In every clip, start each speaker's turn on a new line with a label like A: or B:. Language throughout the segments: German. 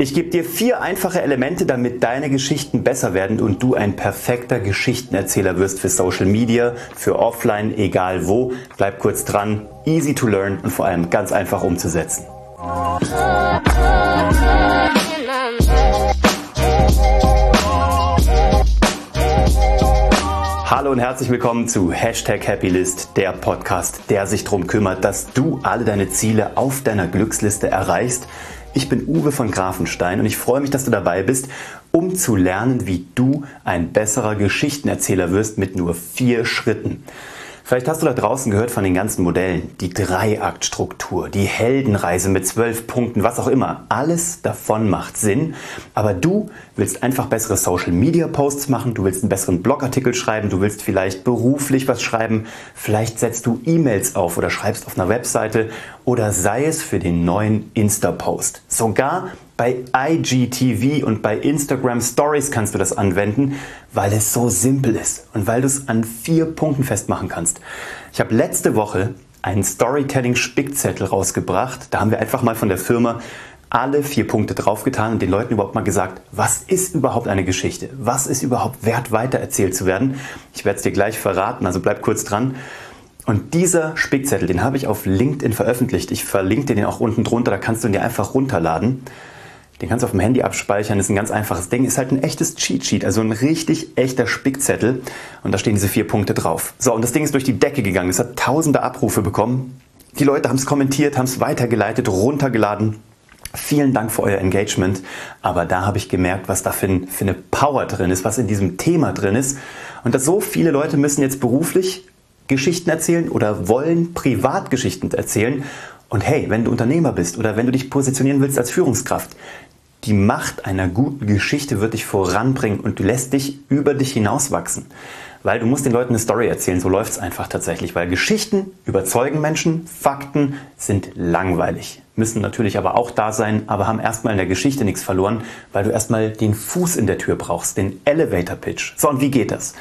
A: Ich gebe dir 4 einfache Elemente, damit deine Geschichten besser werden und du ein perfekter Geschichtenerzähler wirst für Social Media, für Offline, egal wo. Bleib kurz dran, easy to learn und vor allem ganz einfach umzusetzen. Hallo und herzlich willkommen zu #Happylist, der Podcast, der sich darum kümmert, dass du alle deine Ziele auf deiner Glücksliste erreichst. Ich bin Uwe von Grafenstein und ich freue mich, dass du dabei bist, um zu lernen, wie du ein besserer Geschichtenerzähler wirst mit nur 4 Schritten. Vielleicht hast du da draußen gehört von den ganzen Modellen, die 3-Akt-Struktur, die Heldenreise mit 12 Punkten, was auch immer. Alles davon macht Sinn, aber du willst einfach bessere Social-Media-Posts machen, du willst einen besseren Blogartikel schreiben, du willst vielleicht beruflich was schreiben, vielleicht setzt du E-Mails auf oder schreibst auf einer Webseite oder sei es für den neuen Insta-Post. Sogar bei IGTV und bei Instagram Stories kannst du das anwenden, weil es so simpel ist und weil du es an 4 Punkten festmachen kannst. Ich habe letzte Woche einen Storytelling-Spickzettel rausgebracht. Da haben wir einfach mal von der Firma alle 4 Punkte draufgetan und den Leuten überhaupt mal gesagt, was ist überhaupt eine Geschichte? Was ist überhaupt wert, weitererzählt zu werden? Ich werde es dir gleich verraten, also bleib kurz dran. Und dieser Spickzettel, den habe ich auf LinkedIn veröffentlicht. Ich verlinke dir den auch unten drunter, da kannst du ihn dir einfach runterladen. Den kannst du auf dem Handy abspeichern, das ist ein ganz einfaches Ding. Ist halt ein echtes Cheat-Sheet, also ein richtig echter Spickzettel. Und da stehen diese 4 Punkte drauf. So, und das Ding ist durch die Decke gegangen. Es hat tausende Abrufe bekommen. Die Leute haben es kommentiert, haben es weitergeleitet, runtergeladen. Vielen Dank für euer Engagement. Aber da habe ich gemerkt, was da für eine Power drin ist, was in diesem Thema drin ist. Und dass so viele Leute müssen jetzt beruflich Geschichten erzählen oder wollen Privatgeschichten erzählen. Und hey, wenn du Unternehmer bist oder wenn du dich positionieren willst als Führungskraft, die Macht einer guten Geschichte wird dich voranbringen und du lässt dich über dich hinauswachsen. Weil du musst den Leuten eine Story erzählen, so läuft es einfach tatsächlich. Weil Geschichten überzeugen Menschen, Fakten sind langweilig. Müssen natürlich aber auch da sein, aber haben erstmal in der Geschichte nichts verloren, weil du erstmal den Fuß in der Tür brauchst, den Elevator Pitch. So, und wie geht das?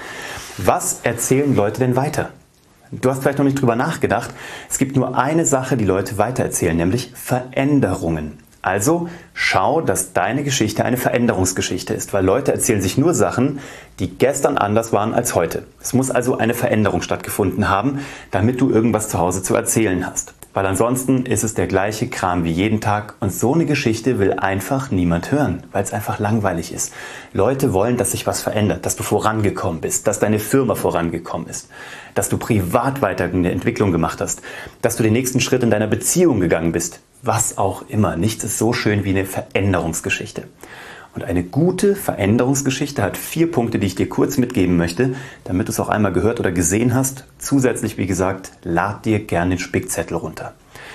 A: Was erzählen Leute denn weiter? Du hast vielleicht noch nicht drüber nachgedacht. Es gibt nur eine Sache, die Leute weitererzählen, nämlich Veränderungen. Also schau, dass deine Geschichte eine Veränderungsgeschichte ist, weil Leute erzählen sich nur Sachen, die gestern anders waren als heute. Es muss also eine Veränderung stattgefunden haben, damit du irgendwas zu Hause zu erzählen hast. Weil ansonsten ist es der gleiche Kram wie jeden Tag und so eine Geschichte will einfach niemand hören, weil es einfach langweilig ist. Leute wollen, dass sich was verändert, dass du vorangekommen bist, dass deine Firma vorangekommen ist, dass du privat weiter eine Entwicklung gemacht hast, dass du den nächsten Schritt in deiner Beziehung gegangen bist. Was auch immer. Nichts ist so schön wie eine Veränderungsgeschichte. Und eine gute Veränderungsgeschichte hat 4 Punkte, die ich dir kurz mitgeben möchte, damit du es auch einmal gehört oder gesehen hast. Zusätzlich, wie gesagt, lad dir gerne den Spickzettel runter.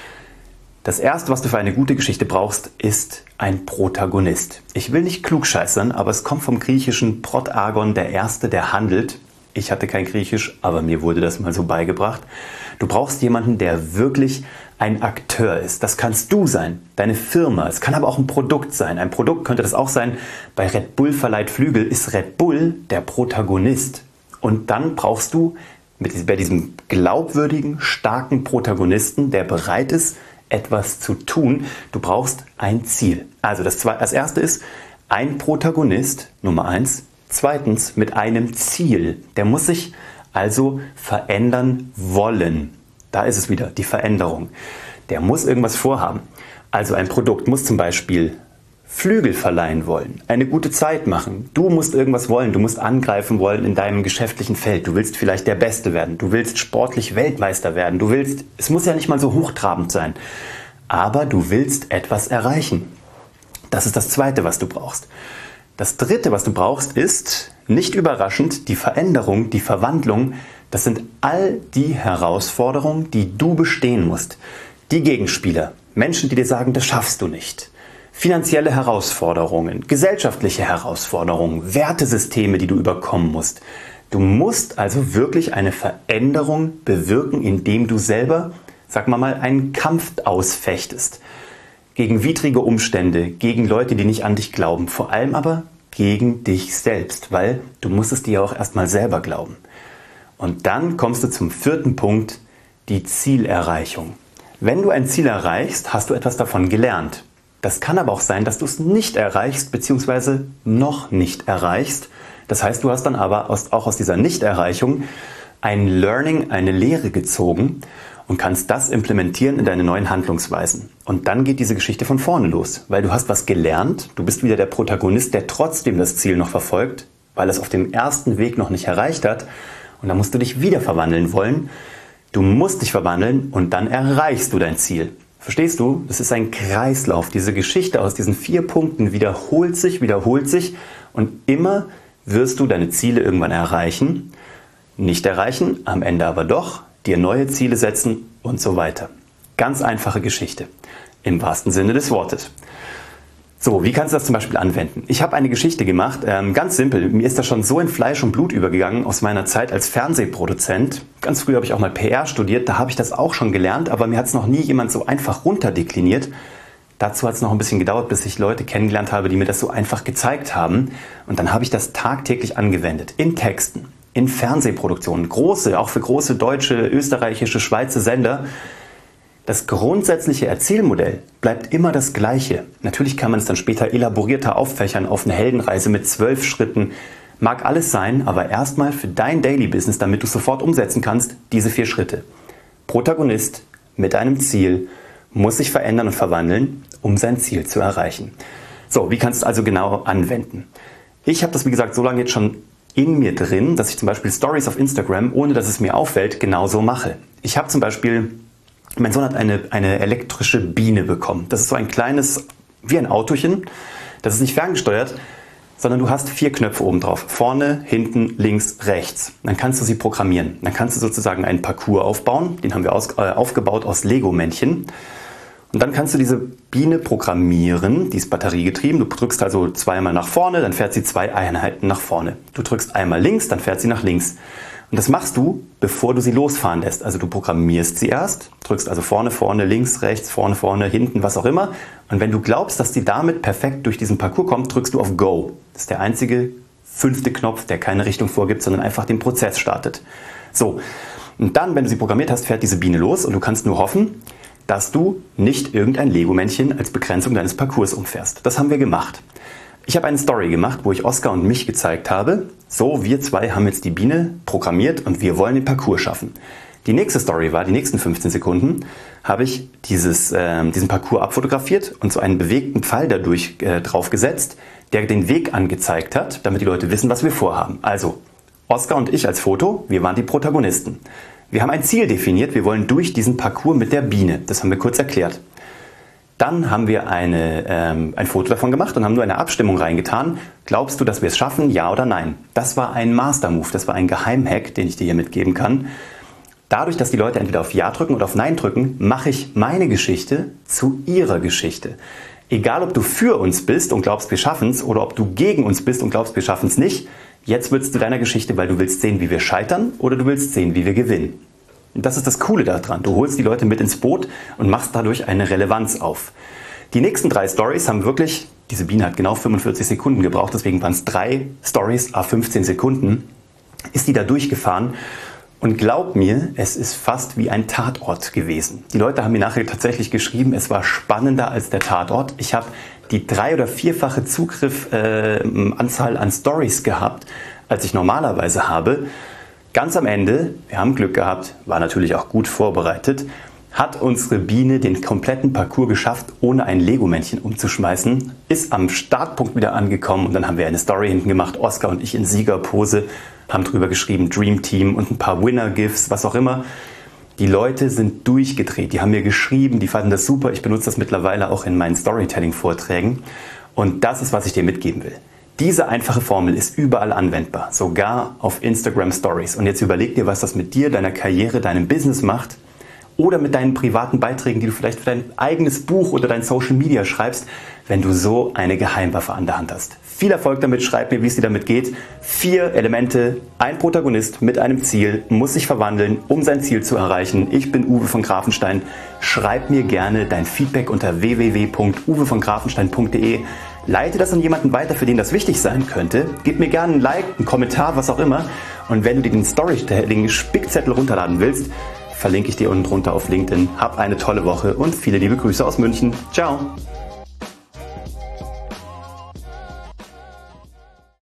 A: Das erste, was du für eine gute Geschichte brauchst, ist ein Protagonist. Ich will nicht klugscheißern, aber es kommt vom griechischen Protagon, der Erste, der handelt. Ich hatte kein Griechisch, aber mir wurde das mal so beigebracht. Du brauchst jemanden, der wirklich ein Akteur ist. Das kannst du sein, deine Firma. Es kann aber auch ein Produkt sein. Ein Produkt könnte das auch sein. Bei Red Bull verleiht Flügel ist Red Bull der Protagonist. Und dann brauchst du bei diesem glaubwürdigen, starken Protagonisten, der bereit ist, etwas zu tun, du brauchst ein Ziel. Also das erste ist ein Protagonist, Nummer 1. Zweitens mit einem Ziel. Der muss sich also verändern wollen. Da ist es wieder, die Veränderung. Der muss irgendwas vorhaben. Also ein Produkt muss zum Beispiel Flügel verleihen wollen, eine gute Zeit machen. Du musst irgendwas wollen, du musst angreifen wollen in deinem geschäftlichen Feld. Du willst vielleicht der Beste werden, du willst sportlich Weltmeister werden. Es muss ja nicht mal so hochtrabend sein, aber du willst etwas erreichen. Das ist das Zweite, was du brauchst. Das Dritte, was du brauchst, ist, nicht überraschend, die Veränderung, die Verwandlung. Das sind all die Herausforderungen, die du bestehen musst. Die Gegenspieler, Menschen, die dir sagen, das schaffst du nicht. Finanzielle Herausforderungen, gesellschaftliche Herausforderungen, Wertesysteme, die du überkommen musst. Du musst also wirklich eine Veränderung bewirken, indem du selber, sag mal, einen Kampf ausfechtest. Gegen widrige Umstände, gegen Leute, die nicht an dich glauben, vor allem aber gegen dich selbst, weil du musst es dir auch erstmal selber glauben. Und dann kommst du zum 4. Punkt, die Zielerreichung. Wenn du ein Ziel erreichst, hast du etwas davon gelernt. Das kann aber auch sein, dass du es nicht erreichst bzw. noch nicht erreichst. Das heißt, du hast dann aber auch aus dieser Nichterreichung ein Learning, eine Lehre gezogen und kannst das implementieren in deine neuen Handlungsweisen. Und dann geht diese Geschichte von vorne los, weil du hast was gelernt, du bist wieder der Protagonist, der trotzdem das Ziel noch verfolgt, weil es auf dem ersten Weg noch nicht erreicht hat. Und dann musst du dich wieder verwandeln wollen. Du musst dich verwandeln und dann erreichst du dein Ziel. Verstehst du? Das ist ein Kreislauf. Diese Geschichte aus diesen 4 Punkten wiederholt sich und immer wirst du deine Ziele irgendwann erreichen, nicht erreichen, am Ende aber doch, dir neue Ziele setzen und so weiter. Ganz einfache Geschichte, im wahrsten Sinne des Wortes. So, wie kannst du das zum Beispiel anwenden? Ich habe eine Geschichte gemacht, ganz simpel. Mir ist das schon so in Fleisch und Blut übergegangen aus meiner Zeit als Fernsehproduzent. Ganz früh habe ich auch mal PR studiert, da habe ich das auch schon gelernt, aber mir hat es noch nie jemand so einfach runterdekliniert. Dazu hat es noch ein bisschen gedauert, bis ich Leute kennengelernt habe, die mir das so einfach gezeigt haben. Und dann habe ich das tagtäglich angewendet. In Texten, in Fernsehproduktionen, große, auch für große deutsche, österreichische, Schweizer Sender. Das grundsätzliche Erzählmodell bleibt immer das gleiche. Natürlich kann man es dann später elaborierter auffächern auf eine Heldenreise mit 12 Schritten. Mag alles sein, aber erstmal für dein Daily Business, damit du es sofort umsetzen kannst, diese 4 Schritte. Protagonist mit einem Ziel muss sich verändern und verwandeln, um sein Ziel zu erreichen. So, wie kannst du es also genau anwenden? Ich habe das, wie gesagt, so lange jetzt schon in mir drin, dass ich zum Beispiel Stories auf Instagram, ohne dass es mir auffällt, genauso mache. Ich habe zum Beispiel, mein Sohn hat eine elektrische Biene bekommen. Das ist so ein kleines, wie ein Autochen. Das ist nicht ferngesteuert, sondern du hast 4 Knöpfe oben drauf. Vorne, hinten, links, rechts. Dann kannst du sie programmieren. Dann kannst du sozusagen einen Parcours aufbauen. Den haben wir aufgebaut aus Lego-Männchen. Und dann kannst du diese Biene programmieren, die ist batteriegetrieben. Du drückst also 2-mal nach vorne, dann fährt sie 2 Einheiten nach vorne. Du drückst einmal links, dann fährt sie nach links. Und das machst du, bevor du sie losfahren lässt. Also du programmierst sie erst, drückst also vorne, links, rechts, vorne, hinten, was auch immer. Und wenn du glaubst, dass sie damit perfekt durch diesen Parcours kommt, drückst du auf Go. Das ist der einzige 5. Knopf, der keine Richtung vorgibt, sondern einfach den Prozess startet. So, und dann, wenn du sie programmiert hast, fährt diese Biene los und du kannst nur hoffen, dass du nicht irgendein Lego-Männchen als Begrenzung deines Parcours umfährst. Das haben wir gemacht. Ich habe eine Story gemacht, wo ich Oskar und mich gezeigt habe. So, wir 2 haben jetzt die Biene programmiert und wir wollen den Parcours schaffen. Die nächste Story war, die nächsten 15 Sekunden, habe ich diesen Parcours abfotografiert und so einen bewegten Pfeil dadurch draufgesetzt, der den Weg angezeigt hat, damit die Leute wissen, was wir vorhaben. Also, Oskar und ich als Foto, wir waren die Protagonisten. Wir haben ein Ziel definiert, wir wollen durch diesen Parcours mit der Biene. Das haben wir kurz erklärt. Dann haben wir ein Foto davon gemacht und haben nur eine Abstimmung reingetan. Glaubst du, dass wir es schaffen, ja oder nein? Das war ein Master-Move, das war ein Geheimhack, den ich dir hier mitgeben kann. Dadurch, dass die Leute entweder auf Ja drücken oder auf Nein drücken, mache ich meine Geschichte zu ihrer Geschichte. Egal, ob du für uns bist und glaubst, wir schaffen es, oder ob du gegen uns bist und glaubst, wir schaffen es nicht, jetzt wird es zu deiner Geschichte, weil du willst sehen, wie wir scheitern oder du willst sehen, wie wir gewinnen. Und das ist das Coole daran. Du holst die Leute mit ins Boot und machst dadurch eine Relevanz auf. Die nächsten 3 Stories haben wirklich, diese Biene hat genau 45 Sekunden gebraucht, deswegen waren es 3 Stories à 15 Sekunden, ist die da durchgefahren. Und glaub mir, es ist fast wie ein Tatort gewesen. Die Leute haben mir nachher tatsächlich geschrieben, es war spannender als der Tatort. Ich habe die 3- oder 4-fache Anzahl an Stories gehabt, als ich normalerweise habe. Ganz am Ende, wir haben Glück gehabt, war natürlich auch gut vorbereitet, hat unsere Biene den kompletten Parcours geschafft, ohne ein Lego-Männchen umzuschmeißen, ist am Startpunkt wieder angekommen und dann haben wir eine Story hinten gemacht, Oskar und ich in Siegerpose, haben drüber geschrieben, Dream Team und ein paar Winner-GIFs, was auch immer. Die Leute sind durchgedreht, die haben mir geschrieben, die fanden das super, ich benutze das mittlerweile auch in meinen Storytelling-Vorträgen und das ist, was ich dir mitgeben will. Diese einfache Formel ist überall anwendbar, sogar auf Instagram Stories. Und jetzt überleg dir, was das mit dir, deiner Karriere, deinem Business macht oder mit deinen privaten Beiträgen, die du vielleicht für dein eigenes Buch oder dein Social Media schreibst, wenn du so eine Geheimwaffe an der Hand hast. Viel Erfolg damit, schreib mir, wie es dir damit geht. 4 Elemente, ein Protagonist mit einem Ziel, muss sich verwandeln, um sein Ziel zu erreichen. Ich bin Uwe von Grafenstein. Schreib mir gerne dein Feedback unter www.uwevongrafenstein.de. Leite das an jemanden weiter, für den das wichtig sein könnte. Gib mir gerne ein Like, einen Kommentar, was auch immer. Und wenn du dir den Storytelling-Spickzettel runterladen willst, verlinke ich dir unten drunter auf LinkedIn. Hab eine tolle Woche und viele liebe Grüße aus München. Ciao!